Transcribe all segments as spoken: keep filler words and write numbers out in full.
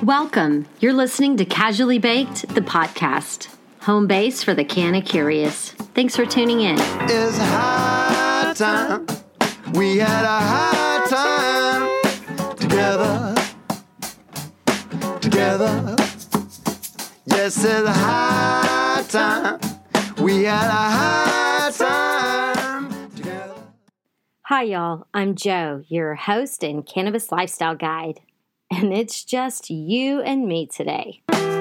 Welcome. You're listening to Casually Baked, the podcast. Home base for the canna curious. Thanks for tuning in. It's high time. We had a high time together. Together. Yes, it's high time. We had a high time together. Hi, y'all. I'm Jo, your host and cannabis lifestyle guide. And it's just you and me today.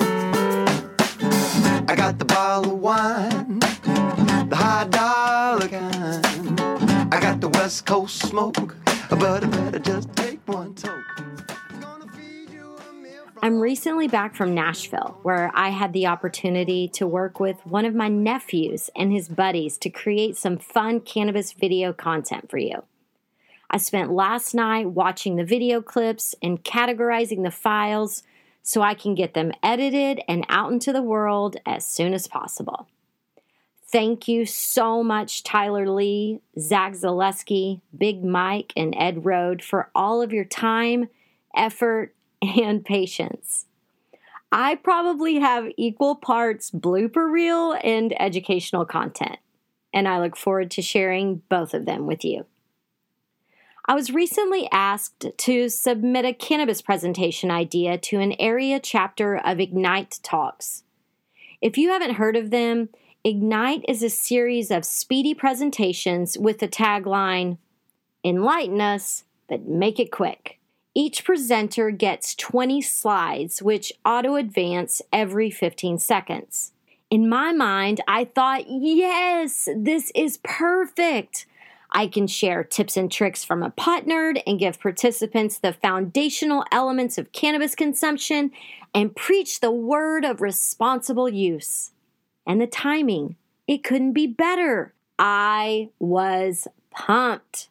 I got the bottle of wine, the high dollar kind. I got the West Coast smoke, but I better just take one toke. Gonna feed you a meal from- I'm recently back from Nashville, where I had the opportunity to work with one of my nephews and his buddies to create some fun cannabis video content for you. I spent last night watching the video clips and categorizing the files so I can get them edited and out into the world as soon as possible. Thank you so much, Tyler Lee, Zach Zaleski, Big Mike, and Ed Rode for all of your time, effort, and patience. I probably have equal parts blooper reel and educational content, and I look forward to sharing both of them with you. I was recently asked to submit a cannabis presentation idea to an area chapter of Ignite Talks. If you haven't heard of them, Ignite is a series of speedy presentations with the tagline, "Enlighten us, but make it quick." Each presenter gets twenty slides, which auto-advance every fifteen seconds. In my mind, I thought, yes, this is perfect. I can share tips and tricks from a pot nerd and give participants the foundational elements of cannabis consumption and preach the word of responsible use. And the timing, it couldn't be better. I was pumped.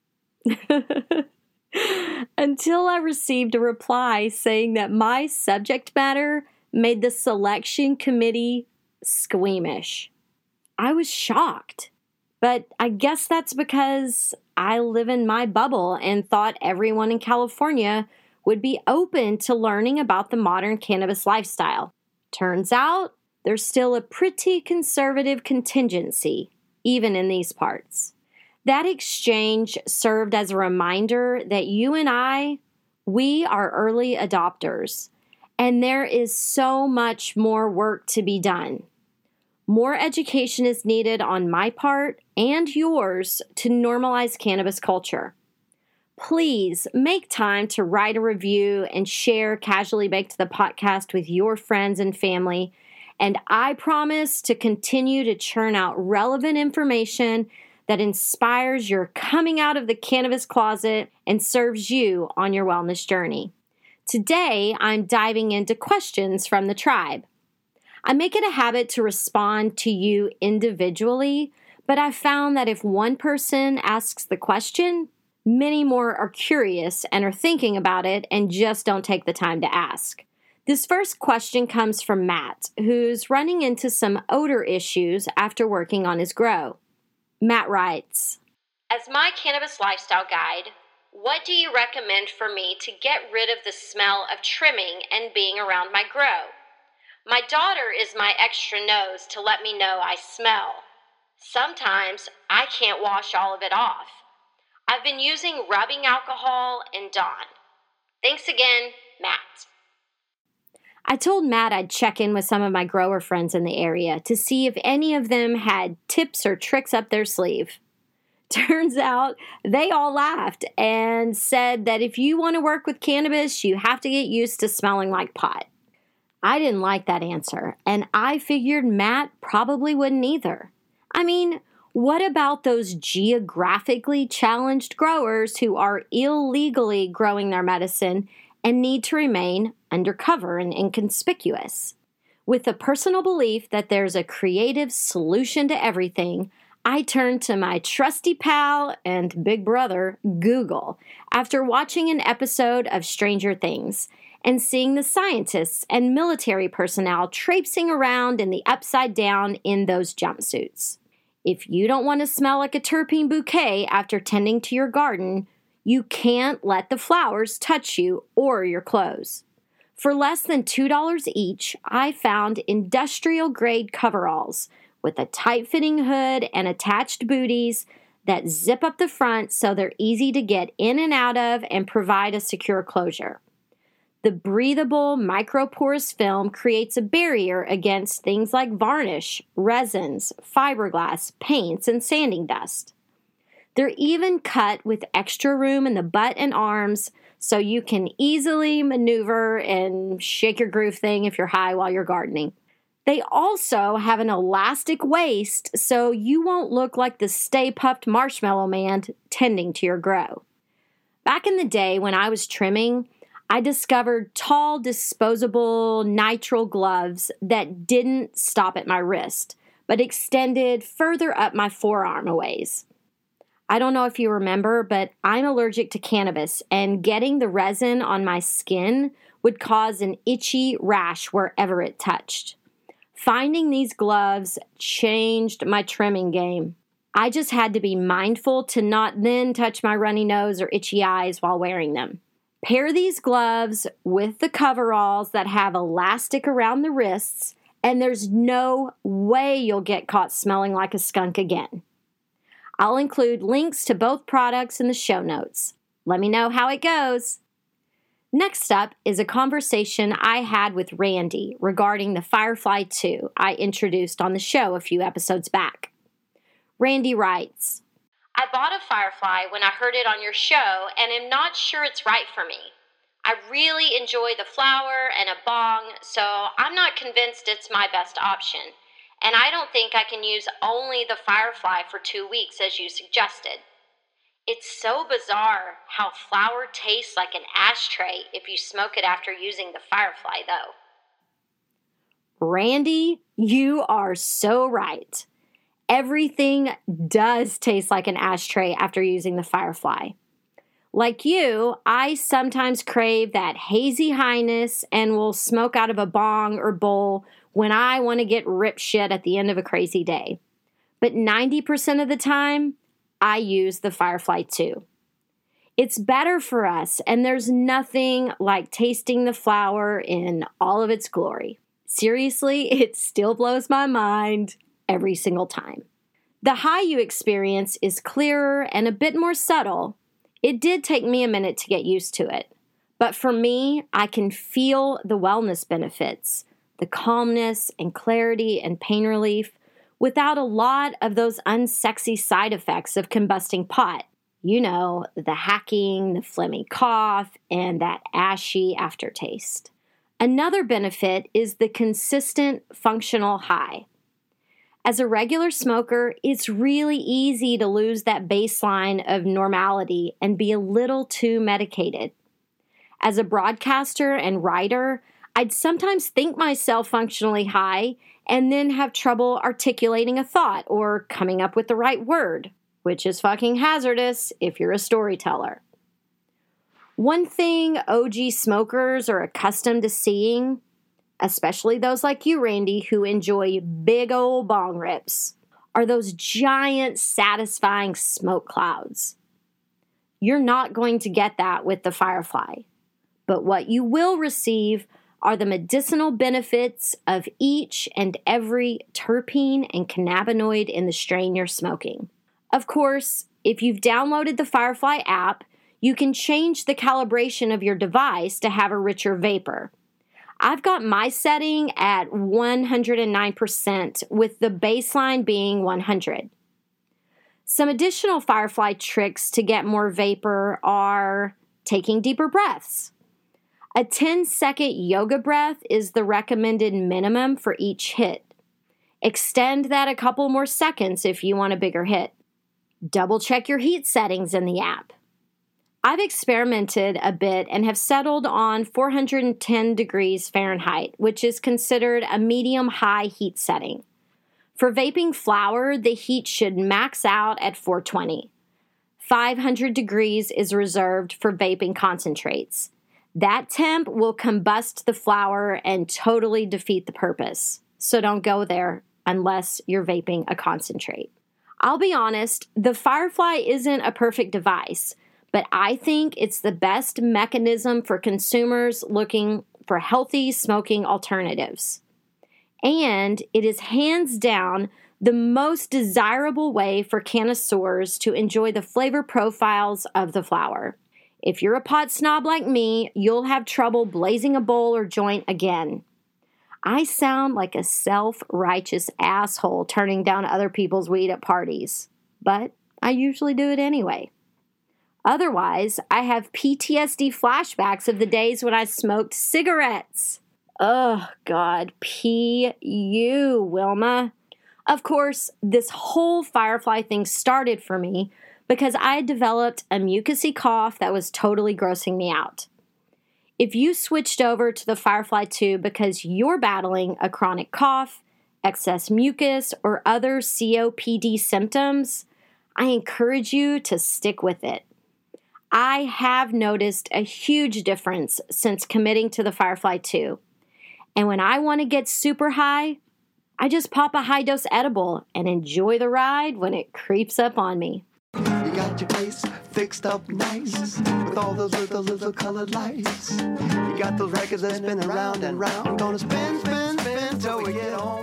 Until I received a reply saying that my subject matter made the selection committee squeamish. I was shocked. But I guess that's because I live in my bubble and thought everyone in California would be open to learning about the modern cannabis lifestyle. Turns out, there's still a pretty conservative contingency, even in these parts. That exchange served as a reminder that you and I, we are early adopters, and there is so much more work to be done. More education is needed on my part and yours to normalize cannabis culture. Please make time to write a review and share Casually Baked the podcast with your friends and family. And I promise to continue to churn out relevant information that inspires your coming out of the cannabis closet and serves you on your wellness journey. Today, I'm diving into questions from the tribe. I make it a habit to respond to you individually, but I've found that if one person asks the question, many more are curious and are thinking about it and just don't take the time to ask. This first question comes from Matt, who's running into some odor issues after working on his grow. Matt writes, "As my cannabis lifestyle guide, what do you recommend for me to get rid of the smell of trimming and being around my grow? My daughter is my extra nose to let me know I smell. Sometimes I can't wash all of it off. I've been using rubbing alcohol and Dawn. Thanks again, Matt." I told Matt I'd check in with some of my grower friends in the area to see if any of them had tips or tricks up their sleeve. Turns out they all laughed and said that if you want to work with cannabis, you have to get used to smelling like pot. I didn't like that answer, and I figured Matt probably wouldn't either. I mean, what about those geographically challenged growers who are illegally growing their medicine and need to remain undercover and inconspicuous? With a personal belief that there's a creative solution to everything, I turned to my trusty pal and big brother, Google, after watching an episode of Stranger Things and seeing the scientists and military personnel traipsing around in the upside down in those jumpsuits. If you don't want to smell like a terpene bouquet after tending to your garden, you can't let the flowers touch you or your clothes. For less than two dollars each, I found industrial-grade coveralls with a tight-fitting hood and attached booties that zip up the front so they're easy to get in and out of and provide a secure closure. The breathable, microporous film creates a barrier against things like varnish, resins, fiberglass, paints, and sanding dust. They're even cut with extra room in the butt and arms so you can easily maneuver and shake your groove thing if you're high while you're gardening. They also have an elastic waist so you won't look like the Stay Puft Marshmallow Man tending to your grow. Back in the day when I was trimming, I discovered tall, disposable nitrile gloves that didn't stop at my wrist, but extended further up my forearm a ways. I don't know if you remember, but I'm allergic to cannabis, and getting the resin on my skin would cause an itchy rash wherever it touched. Finding these gloves changed my trimming game. I just had to be mindful to not then touch my runny nose or itchy eyes while wearing them. Pair these gloves with the coveralls that have elastic around the wrists, and there's no way you'll get caught smelling like a skunk again. I'll include links to both products in the show notes. Let me know how it goes. Next up is a conversation I had with Randy regarding the Firefly two I introduced on the show a few episodes back. Randy writes, I bought a Firefly when I heard it on your show and am not sure it's right for me. I really enjoy the flower and a bong, so I'm not convinced it's my best option. And I don't think I can use only the Firefly for two weeks as you suggested. It's so bizarre how flower tastes like an ashtray if you smoke it after using the Firefly, though. Randy, you are so right. Everything does taste like an ashtray after using the Firefly. Like you, I sometimes crave that hazy highness and will smoke out of a bong or bowl when I want to get rip shit at the end of a crazy day. But ninety percent of the time, I use the Firefly two. It's better for us, and there's nothing like tasting the flower in all of its glory. Seriously, it still blows my mind every single time. The high you experience is clearer and a bit more subtle. It did take me a minute to get used to it. But for me, I can feel the wellness benefits, the calmness and clarity and pain relief, without a lot of those unsexy side effects of combusting pot. You know, the hacking, the phlegmy cough, and that ashy aftertaste. Another benefit is the consistent functional high. As a regular smoker, it's really easy to lose that baseline of normality and be a little too medicated. As a broadcaster and writer, I'd sometimes think myself functionally high and then have trouble articulating a thought or coming up with the right word, which is fucking hazardous if you're a storyteller. One thing O G smokers are accustomed to seeing, especially those like you, Randy, who enjoy big old bong rips, are those giant, satisfying smoke clouds. You're not going to get that with the Firefly, but what you will receive are the medicinal benefits of each and every terpene and cannabinoid in the strain you're smoking. Of course, if you've downloaded the Firefly app, you can change the calibration of your device to have a richer vapor. I've got my setting at one hundred nine percent, with the baseline being one hundred. Some additional Firefly tricks to get more vapor are taking deeper breaths. A ten-second yoga breath is the recommended minimum for each hit. Extend that a couple more seconds if you want a bigger hit. Double check your heat settings in the app. I've experimented a bit and have settled on four hundred ten degrees Fahrenheit, which is considered a medium-high heat setting. For vaping flower, the heat should max out at four twenty. five hundred degrees is reserved for vaping concentrates. That temp will combust the flower and totally defeat the purpose. So don't go there unless you're vaping a concentrate. I'll be honest, the Firefly isn't a perfect device, but I think it's the best mechanism for consumers looking for healthy smoking alternatives. And it is hands down the most desirable way for connoisseurs to enjoy the flavor profiles of the flower. If you're a pot snob like me, you'll have trouble blazing a bowl or joint again. I sound like a self-righteous asshole turning down other people's weed at parties, but I usually do it anyway. Otherwise, I have P T S D flashbacks of the days when I smoked cigarettes. Oh, God, P U, Wilma. Of course, this whole Firefly thing started for me because I had developed a mucousy cough that was totally grossing me out. If you switched over to the Firefly two because you're battling a chronic cough, excess mucus, or other C O P D symptoms, I encourage you to stick with it. I have noticed a huge difference since committing to the Firefly two. And when I want to get super high, I just pop a high-dose edible and enjoy the ride when it creeps up on me. You got your face fixed up nice with all those little, little colored lights. You got those records that spin around and round. Gonna spin, spin, spin till we get home.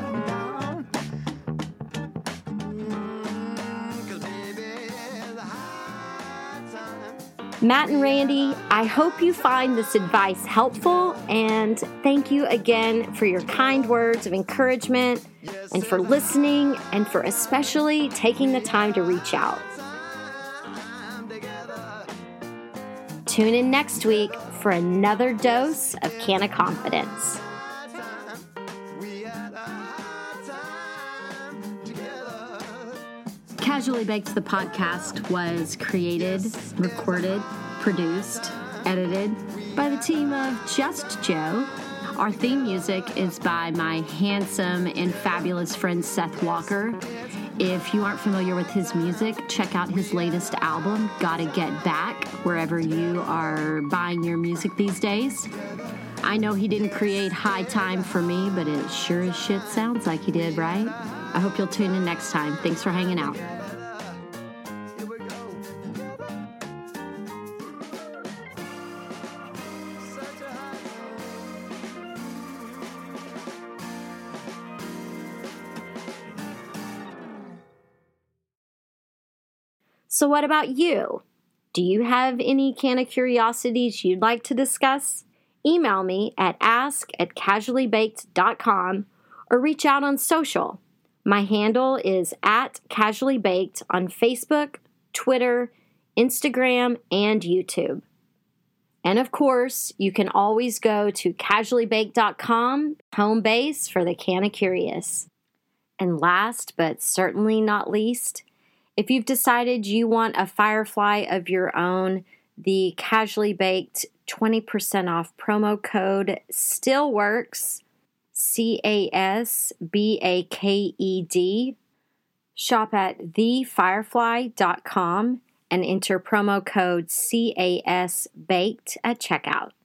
Matt and Randy, I hope you find this advice helpful, and thank you again for your kind words of encouragement and for listening and for especially taking the time to reach out. Tune in next week for another dose of Canna Confidence. Casually Baked, the podcast, was created, recorded, produced, edited by the team of Just Joe. Our theme music is by my handsome and fabulous friend Seth Walker. If you aren't familiar with his music, check out his latest album, Gotta Get Back, wherever you are buying your music these days. I know he didn't create High Time for me, but it sure as shit sounds like he did, right? I hope you'll tune in next time. Thanks for hanging out. So what about you? Do you have any Canna curiosities you'd like to discuss? Email me at ask at casually baked dot com or reach out on social. My handle is at casuallybaked on Facebook, Twitter, Instagram, and YouTube. And of course, you can always go to casually baked dot com, home base for the Canna Curious. And last but certainly not least, if you've decided you want a Firefly of your own, the Casually Baked twenty percent off promo code still works. C A S B A K E D. Shop at the firefly dot com and enter promo code C A S Baked at checkout.